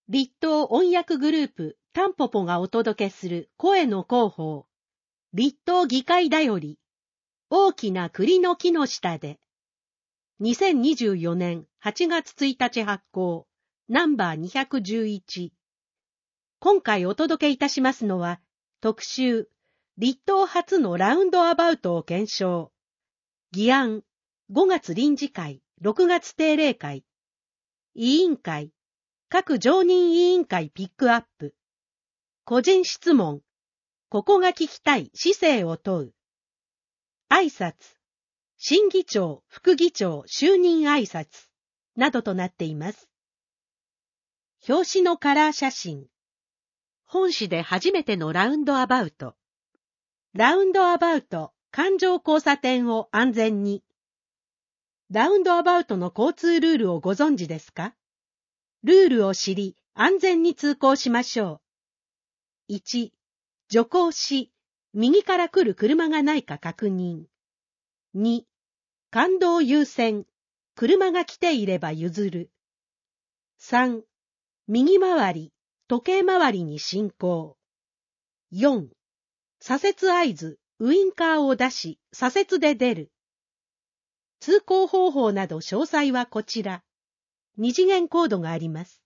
立東音訳グループタンポポがお届けする声の広報、立東議会だより、大きな栗の木の下で、2024年8月1日発行、ナンバー211。今回お届けいたしますのは、特集、立東初のラウンドアバウトを検証。議案、5月臨時会、6月定例会。委員会、各常任委員会ピックアップ。個人質問、ここが聞きたい市政を問う。挨拶、新議長、副議長就任挨拶などとなっています。表紙のカラー写真。本誌で初めてのラウンドアバウト。ラウンドアバウト、環状交差点を安全に。ラウンドアバウトの交通ルールをご存知ですか？ルールを知り、安全に通行しましょう。1、徐行し、右から来る車がないか確認。2、環道優先、車が来ていれば譲る。3、右回り、時計回りに進行。4、左折合図、ウインカーを出し、左折で出る。通行方法など詳細はこちら。二次元コードがあります。